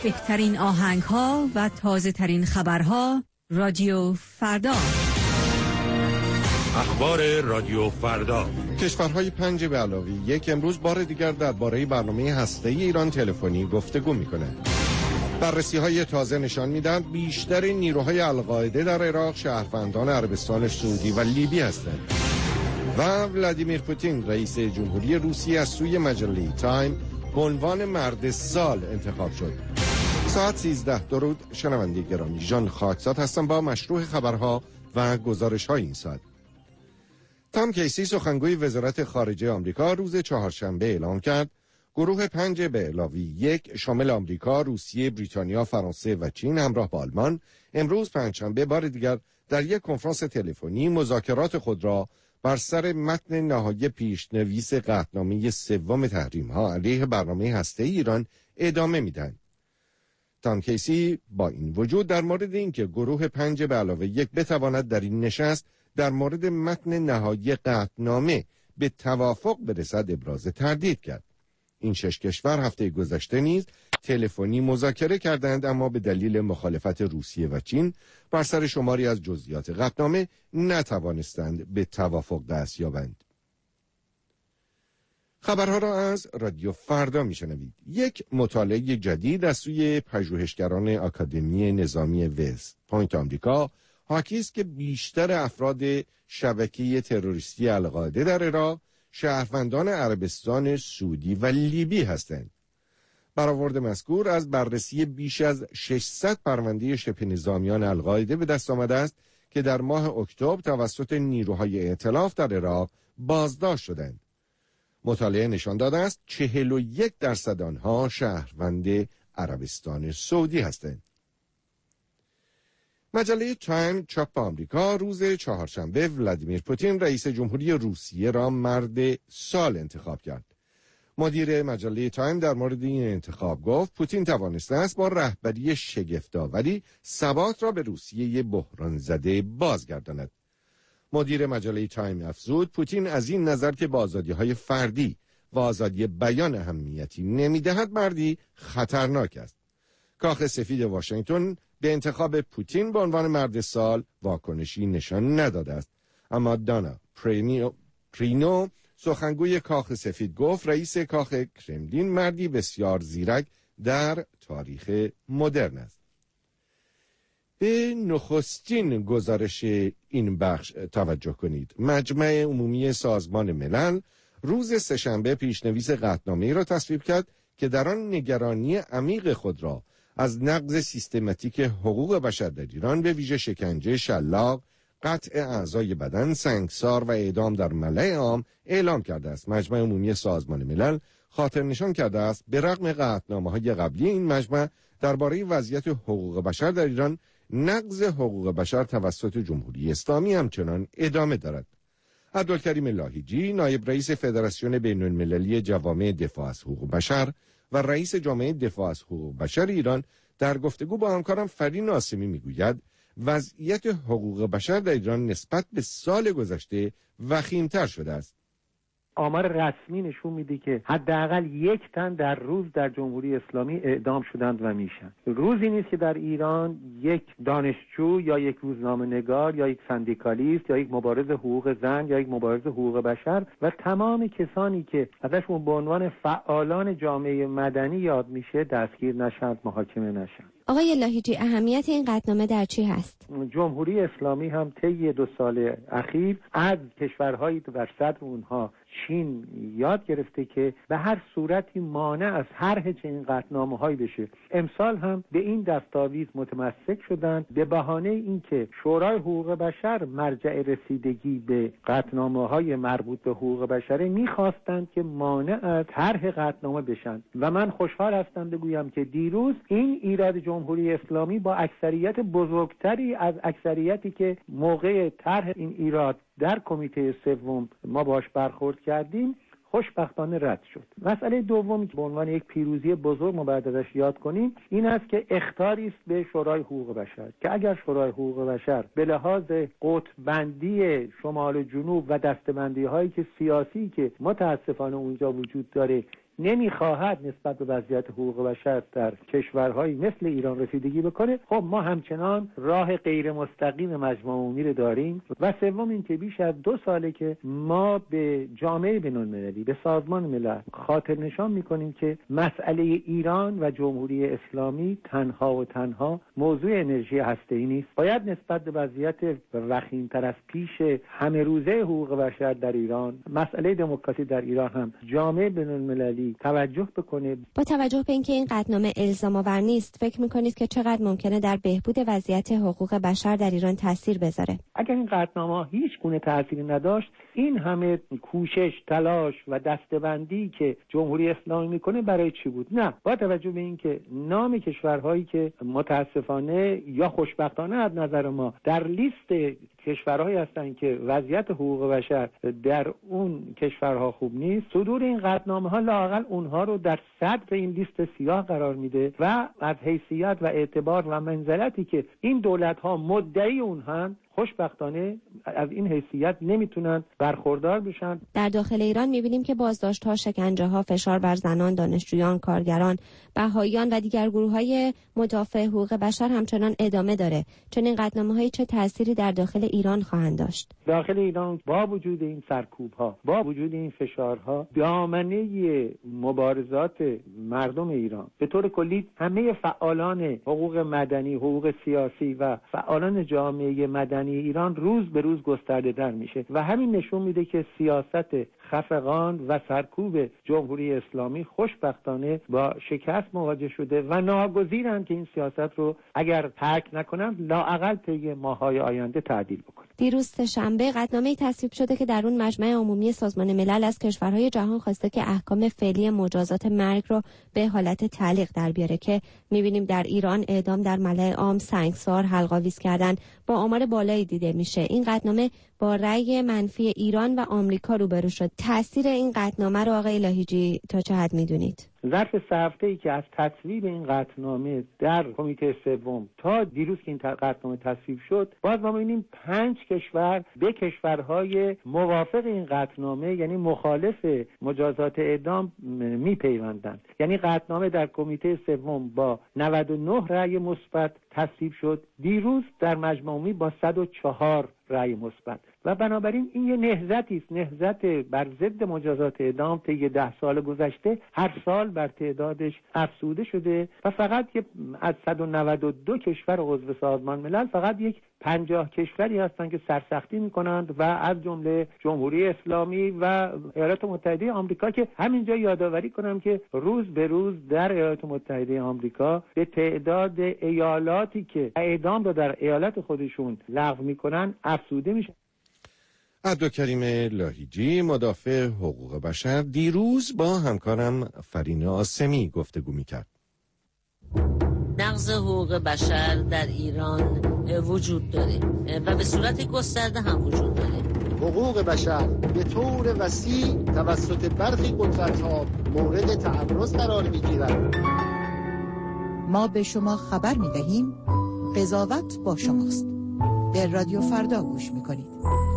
بهترین آهنگ‌ها و تازه‌ترین خبرها رادیو فردا. اخبار رادیو فردا. کشورهای 5+1 امروز بار دیگر درباره برنامه هسته‌ای ایران تلفنی گفتگو می‌کنند. بررسی‌های تازه نشان می‌دهند بیشتر نیروهای القاعده در عراق شهروندان عربستان سعودی و لیبی هستند. و ولادیمیر پوتین رئیس جمهوری روسیه از سوی مجله تایم به عنوان مرد سال انتخاب شد. ساعت 13. درود شنونده گرامی، ژان خاکزاد هستم با مشروع خبرها و گزارش‌های این ساعت. تام کیسی سخنگوی وزارت خارجه آمریکا روز چهارشنبه اعلام کرد گروه 5+1 شامل آمریکا، روسیه، بریتانیا، فرانسه و چین همراه با آلمان امروز پنجشنبه بار دیگر در یک کنفرانس تلفنی مذاکرات خود را بر سر متن نهایی پیشنویس قطعنامه سوم تحریم‌ها علیه برنامه هسته‌ای ایران ادامه میدهند. تام کیسی با این وجود در مورد اینکه گروه 5+1 بتواند در این نشست در مورد متن نهایی قطعنامه به توافق برسد ابراز تردید کرد. این 6 کشور هفته گذشته نیز تلفنی مذاکره کردند، اما به دلیل مخالفت روسیه و چین بر سر شماری از جزئیات قطعنامه نتوانستند به توافق دست یابند. خبرها را از رادیو فردا میشنوید. یک مطالعه جدید از سوی پژوهشگران آکادمی نظامی وست پوینت آمریکا حاکی است که بیشتر افراد شبکه تروریستی القاعده در عراق شهروندان عربستان سعودی و لیبی هستند. برآورد مذکور از بررسی بیش از 600 پرونده شبه نظامیان القاعده به دست آمده است که در ماه اکتبر توسط نیروهای ائتلاف در عراق بازداشت شدند. مطالعه نشان داده است 41% آنها شهروند عربستان سعودی هستند. مجله تایم چاپ آمریکا روز چهارشنبه ولادیمیر پوتین رئیس جمهوری روسیه را مرد سال انتخاب کرد. مدیر مجله تایم در مورد این انتخاب گفت پوتین توانسته است با رهبری شگفت‌آوری ثبات را به روسیه بحران زده بازگرداند. مدیر مجله تایم افزود پوتین از این نظر که با آزادی‌های فردی و آزادی بیان اهمیتی نمی‌دهد مردی خطرناک است. کاخ سفید واشنگتن به انتخاب پوتین به عنوان مرد سال واکنشی نشان نداده است، اما دانا پرینو سخنگوی کاخ سفید گفت رئیس کاخ کرملین مردی بسیار زیرک در تاریخ مدرن است. به نخستین گزارش این بخش توجه کنید. مجمع عمومی سازمان ملل روز سه‌شنبه پیشنویس قطعنامه‌ای را تصویب کرد که در آن نگرانی عمیق خود را از نقض سیستماتیک حقوق بشر در ایران به ویژه شکنجه شلاق، قطع اعضای بدن، سنگسار و اعدام در ملأ عام اعلام کرده است. مجمع عمومی سازمان ملل خاطر نشان کرده است به رغم قطعنامه‌های قبلی این مجمع درباره وضعیت حقوق بشر در ایران، نقض حقوق بشر توسط جمهوری اسلامی همچنان ادامه دارد. عبدالکریم لاهیجی نایب رئیس فدراسیون بین‌المللی جوامع دفاع از حقوق بشر و رئیس جامعه دفاع از حقوق بشر ایران در گفتگو با همکارم فرین ناصمی میگوید وضعیت حقوق بشر در ایران نسبت به سال گذشته وخیم‌تر شده است. آمار رسمی نشون میده که حداقل 1 تن در روز در جمهوری اسلامی اعدام شدند و میشن. روزی نیست که در ایران یک دانشجو یا یک روزنامه‌نگار یا یک سندیکالیست یا یک مبارز حقوق زن یا یک مبارز حقوق بشر و تمام کسانی که ازشون به عنوان فعالان جامعه مدنی یاد میشه دستگیر نشند، محاکمه نشند. آقای لاهیجی، اهمیت این قطعنامه در چی هست؟ جمهوری اسلامی هم طی 2 سال اخیر از کشورهایی بر صدر اونها چین یاد گرفته که به هر صورتی مانع از طرح چنین قطعنامه‌هایی بشه. امسال هم به این دستاویز متمسک شدند به بهانه اینکه شورای حقوق بشر مرجع رسیدگی به قطعنامه‌های مربوط به حقوق بشر می‌خواستند که مانع از طرح قطعنامه بشن و من خوشحال هستم بگویم که دیروز این ایراد جمهوری اسلامی با اکثریت بزرگتری از اکثریتی که موقع طرح این ایراد در کمیته سوم ما باش برخورد کردیم خوشبختانه رد شد. مسئله دومی که به عنوان یک پیروزی بزرگ ما باید ازش یاد کنیم این است که اخطاری است به شورای حقوق بشر که اگر شورای حقوق بشر به لحاظ قطب بندی شمال و جنوب و دسته‌بندی هایی که سیاسی که متاسفانه اونجا وجود داره نمیخواهد نسبت به وضعیت حقوق بشر در کشورهایی مثل ایران رسیدگی بکنه، خب ما همچنان راه غیر مستقیم مجمع عمومی رو داریم. و سوم این که بیش از 2 ساله که ما به جامعه بین‌المللی، به سازمان ملل خاطر نشان میکنیم که مسئله ایران و جمهوری اسلامی تنها و تنها موضوع انرژی هسته‌ای نیست. باید نسبت به وضعیت وخیم‌تر از پیش همه روزه حقوق بشر در ایران، مسئله دموکراسی در ایران هم جامعه بین‌المللی توجه بکنه. با توجه به اینکه این قطعنامه الزام آور نیست، فکر می‌کنید که چقدر ممکنه در بهبود وضعیت حقوق بشر در ایران تاثیر بذاره؟ اگر این قطعنامه هیچ گونه تأثیری نداشت، این همه کوشش، تلاش و دسته‌بندی که جمهوری اسلامی میکنه برای چی بود؟ نه، با توجه به اینکه نام کشورهایی که متاسفانه یا خوشبختانه از نظر ما در لیست کشورهایی هستند که وضعیت حقوق بشر در اون کشورها خوب نیست، صدور این قطعنامه‌ها لااقل اونها رو در صدر این لیست سیاه قرار میده و از حیثیت و اعتبار و منزلتی که این دولت‌ها مدعی اونها، خوشبختانه از این حیثیت نمیتونن برخوردار بشن. در داخل ایران میبینیم که بازداشت‌ها، شکنجه‌ها، فشار بر زنان، دانشجویان، کارگران، بهائیان و دیگر گروه‌های مدافع حقوق بشر همچنان ادامه داره. چنین قطعنامه‌هایی چه تأثیری در داخل ایران خواهند داشت؟ داخل ایران با وجود این سرکوب‌ها، با وجود این فشارها، دامنه مبارزات مردم ایران به طور کلی همه فعالان حقوق مدنی، حقوق سیاسی و فعالان جامعه مدنی ایران روز به روز گسترده‌تر میشه و همین نشون میده که سیاست خفقان و سرکوب جمهوری اسلامی خوشبختانه با شکست مواجه شده و ناگزیرند که این سیاست رو اگر ترک نکنند لااقل طی ماه‌های آینده تعدیل بکنند. دیروز سه‌شنبه قطعنامه‌ای تصویب شده که در اون مجمع عمومی سازمان ملل از کشورهای جهان خواسته که احکام فعلی مجازات مرگ رو به حالت تعلیق در بیاره که می‌بینیم در ایران اعدام در ملأ عام، سنگسار، حلق‌آویز کردن با آمار بالایی دیده میشه. این قطعنامه با رأی منفی ایران و آمریکا روبرو شد. تأثیر این قطعنامه رو آقای لاهیجی تا چه حد می‌دونید؟ ظرف 3 هفته‌ای که از تصویب این قطعنامه در کمیته سوم تا دیروز که این قطعنامه تصویب شد، باز ما می‌بینیم 5 کشور به کشورهای موافق این قطعنامه، یعنی مخالف مجازات اعدام، میپیوندند. یعنی قطعنامه در کمیته سوم با 99 رأی مثبت تصویب شد، دیروز در مجمع عمومی با 104 رأی مثبت و بنابراین این یه نهضتی است، نهضت بر ضد مجازات اعدام طی 10 سال گذشته هر سال بر تعدادش افزوده شده و فقط از 192 کشور عضو سازمان ملل فقط 50 کشوری هستند که سرسختی میکنند و از جمله جمهوری اسلامی و ایالات متحده آمریکا، که همینجا یادآوری کنم که روز به روز در ایالات متحده آمریکا به تعداد ایالاتی که اعدام رو در ایالت خودشون لغو میکنن افزوده میشه. عبدالکریم لاهیجی، مدافع حقوق بشر، دیروز با همکارم فرینه آسمی گفتگو میکرد. نقض حقوق بشر در ایران وجود داره و به صورت گسترده هم وجود داره. حقوق بشر به طور وسیع توسط برخی قدرت‌ها مورد تعرض قرار می‌گیرد. ما به شما خبر می‌دهیم قضاوت با شماست. به رادیو فردا گوش می‌کنید.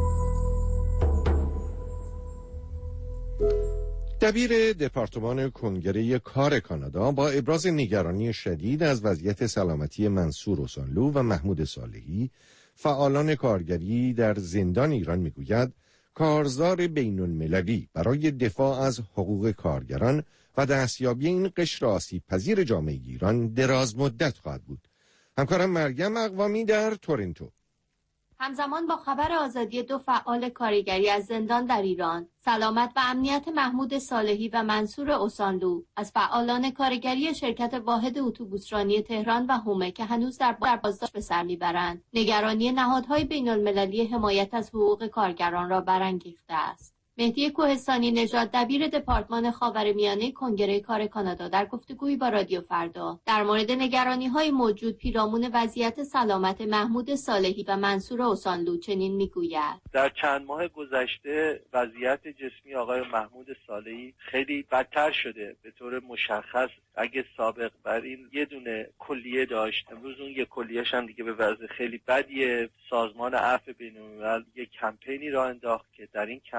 دبیر دپارتمان کنگره کار کانادا با ابراز نگرانی شدید از وضعیت سلامتی منصور اوسانلو و محمود صالحی، فعالان کارگری در زندان ایران، میگوید کارزار بین‌المللی برای دفاع از حقوق کارگران و دستیابی این قشر آسیب‌پذیر جامعه ایران دراز مدت خواهد بود. همکارم مریم اقوامی در تورنتو. همزمان با خبر آزادی 2 فعال کارگری از زندان در ایران، سلامت و امنیت محمود صالحی و منصور اوسانلو از فعالان کارگری شرکت واحد اتوبوسرانی تهران و هومه که هنوز در بازداشت به سر میبرند، نگرانی نهادهای بین‌المللی حمایت از حقوق کارگران را برانگیخته است. مهدی کوهستانی نژاد، دبیر دپارتمان خاورمیانه کنگره کار کانادا، در گفتگویی با رادیو فردا در مورد نگرانی‌های موجود پیرامون وضعیت سلامت محمود صالحی و منصور اوسانلو چنین میگوید: در چند ماه گذشته وضعیت جسمی آقای محمود صالحی خیلی بدتر شده. به طور مشخص اگه سابق بر این یه دونه کلیه داشت، امروز اون یه کلیه‌ش هم دیگه به وضع خیلی بدیه. سازمان عفو بین‌الملل یک کمپینی راه انداخت که در این کمپین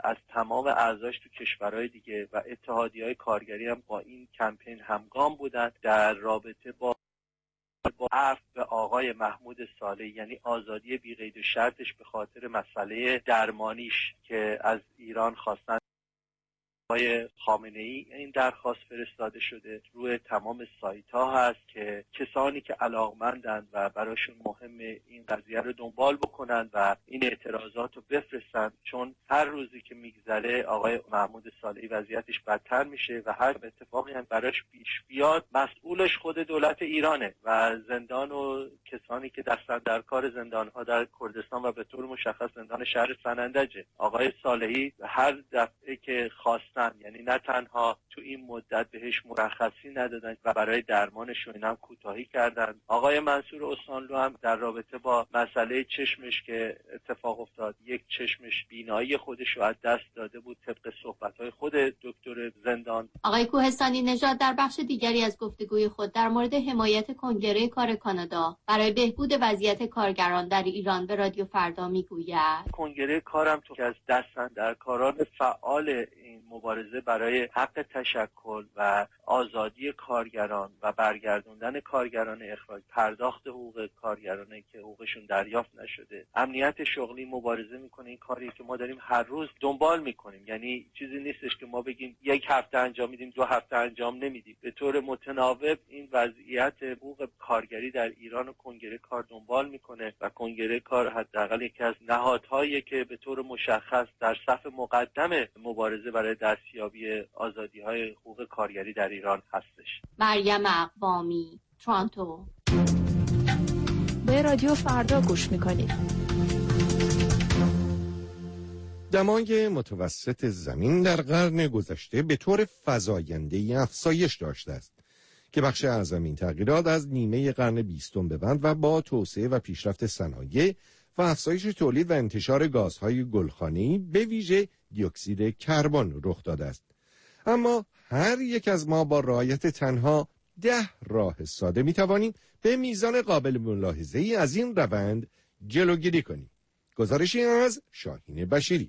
از تمام اعضاش تو کشورهای دیگه و اتحادیه‌های کارگری هم با این کمپین همگام بودن در رابطه با عفو آقای محمود صالحی، یعنی آزادی بی قید و شرطش به خاطر مسئله درمانیش که از ایران خواستن. آقای خامنه‌ای این درخواست فرستاده شده، روی تمام سایت ها هست که کسانی که علاقمندند و براشون مهمه این قضیه رو دنبال بکنن و این اعتراضات رو بفرستن، چون هر روزی که میگذره آقای محمود صالحی وضعیتش بدتر میشه و هر اتفاقی هم براش پیش بیاد مسئولش خود دولت ایرانه و زندان و کسانی که دستن در کار زندان ها در کردستان و به طور مشخص زندان شهر سنندجه. آقای صالحی هر دفعه که خواستن، یعنی نه تنها تو این مدت بهش مرخصی ندادن و برای درمانش و هم کوتاهی کردن. آقای منصور استانلو هم در رابطه با مسئله چشمش که اتفاق افتاد، یک چشمش بینایی خودش رو از دست داده بود طبق صحبت‌های خود دکتر زندان. آقای کوهستانی نژاد در بخش دیگری از گفتگوی خود در مورد حمایت کنگره کار کانادا برای بهبود وضعیت کارگران در ایران به رادیو فردا میگوید کنگره کارم تو از دستاندرکاران فعال این مبارزه برای حق تشکل و آزادی کارگران و برگردوندن کارگران اخراج، پرداخت حقوق کارگرانه که حقوقشون دریافت نشده، امنیت شغلی مبارزه میکنه. این کاری که ما داریم هر روز دنبال میکنیم، یعنی چیزی نیستش که ما بگیم یک هفته انجام میدیم 2 هفته انجام نمیدیم. به طور متناوب این وضعیت حقوق کارگری در ایران و کنگره کار دنبال میکنه و کنگره کار حداقل یکی از نهادهایی که به طور مشخص در صف مقدم مبارزه برای دستیابی آزادی‌های حقوق کارگری در ایران هستش. مریم اقوامی، تورنتو. به رادیو فردا گوش میکنید. دمای متوسط زمین در قرن گذشته به طور فزاینده‌ای افزایش داشته است که بخش اعظم این تغییرات از نیمه قرن 20 به بعد و با توسعه و پیشرفت صنایع و افزایش تولید و انتشار گازهای گلخانه‌ای به ویژه دیوکسید کربن رخ داده است. اما هر یک از ما با رعایت تنها 10 راه ساده می‌توانیم به میزان قابل ملاحظه‌ای از این روند جلوگیری کنیم. گزارشی از شاهین بشیری.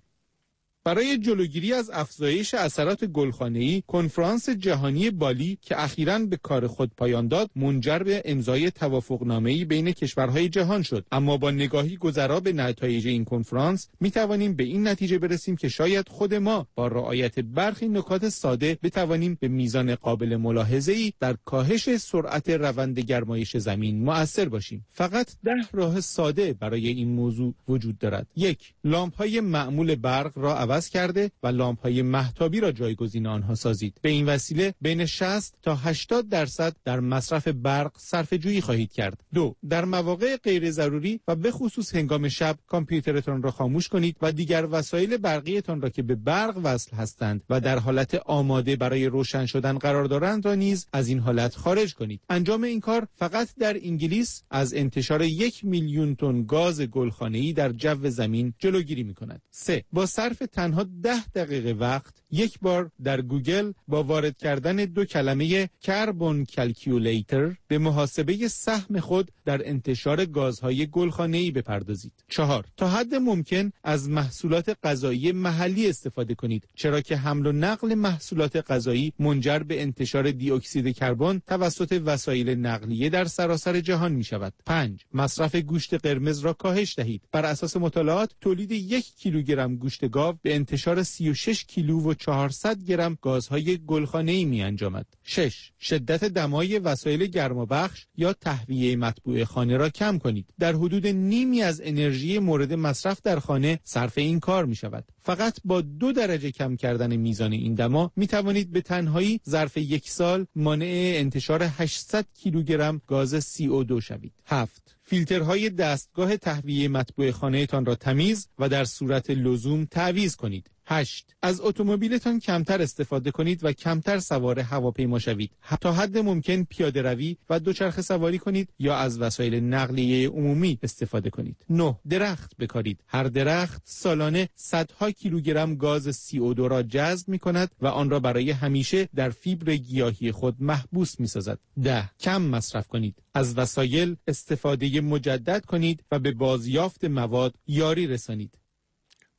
برای جلوگیری از افزایش اثرات گلخانه‌ای، کنفرانس جهانی بالی که اخیراً به کار خود پایان داد، منجر به امضای توافقنامه‌ای بین کشورهای جهان شد. اما با نگاهی گذرا به نتایج این کنفرانس، می‌توانیم به این نتیجه برسیم که شاید خود ما با رعایت برخی نکات ساده بتوانیم به میزان قابل ملاحظه‌ای در کاهش سرعت روند گرمایش زمین مؤثر باشیم. فقط 10 راه ساده برای این موضوع وجود دارد. 1. لامپ‌های معمول برق را عوض کرده و لامپ‌های مهتابی را جایگزین آنها سازید. به این وسیله بین 60 تا 80% در مصرف برق صرفه‌جویی خواهید کرد. 2. در مواقع غیر ضروری و به خصوص هنگام شب کامپیوترتان را خاموش کنید و دیگر وسایل برقیتان را که به برق وصل هستند و در حالت آماده برای روشن شدن قرار دارند را نیز از این حالت خارج کنید. انجام این کار فقط در انگلیس از انتشار 1 میلیون تن گاز گلخانه‌ای در جو زمین جلوگیری می‌کند. 3. با صرف تنها 10 دقیقه وقت یک بار در گوگل با وارد کردن 2 کلمه کربن کلکیولیتر به محاسبه سهم خود در انتشار گازهای گلخانه‌ای بپردازید. 4. تا حد ممکن از محصولات غذایی محلی استفاده کنید، چرا که حمل و نقل محصولات غذایی منجر به انتشار دی اکسید کربن توسط وسایل نقلیه در سراسر جهان می شود. 5. مصرف گوشت قرمز را کاهش دهید. بر اساس مطالعات تولید 1 کیلوگرم گوشت گاو به انتشار 36 کیلو و 400 گرم گازهای گلخانه‌ای می‌انجامد. 6. شدت دمای وسایل گرمابخش یا تهویه مطبوع خانه را کم کنید. در حدود نیمی از انرژی مورد مصرف در خانه صرف این کار می‌شود. فقط با 2 درجه کم کردن میزان این دما می‌توانید به تنهایی ظرف 1 سال مانع انتشار 800 کیلوگرم گاز CO2 شوید. 7. فیلترهای دستگاه تهویه مطبوع خانه‌تان را تمیز و در صورت لزوم تعویض کنید. 8. از اتومبیلتان کمتر استفاده کنید و کمتر سوار هواپیما شوید. تا حد ممکن پیاده روی و دوچرخه سواری کنید یا از وسایل نقلیه عمومی استفاده کنید. 9. درخت بکارید. هر درخت سالانه صدها کیلوگرم گاز CO2 را جذب می‌کند و آن را برای همیشه در فیبر گیاهی خود محبوس می‌سازد. 10. کم مصرف کنید. از وسایل استفاده مجدد کنید و به بازیافت مواد یاری رسانید.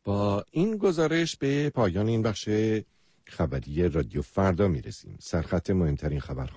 با این گزارش به پایان این بخش خبری رادیو فردا میرسیم. سرخط مهمترین خبرها